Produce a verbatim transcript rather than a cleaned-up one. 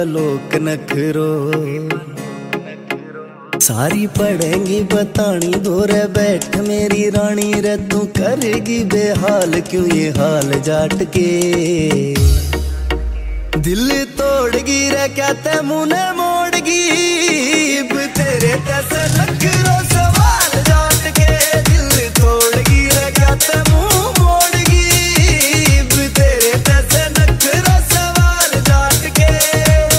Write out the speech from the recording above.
लोक नखरो सारी पढ़ेंगी बतानी दोरे बैठ मेरी रानी रे तू करेगी बेहाल क्यों ये हाल जाट के दिल तोड़गी रे क्या ते मुँह मोड़गी तेरे तैसे लग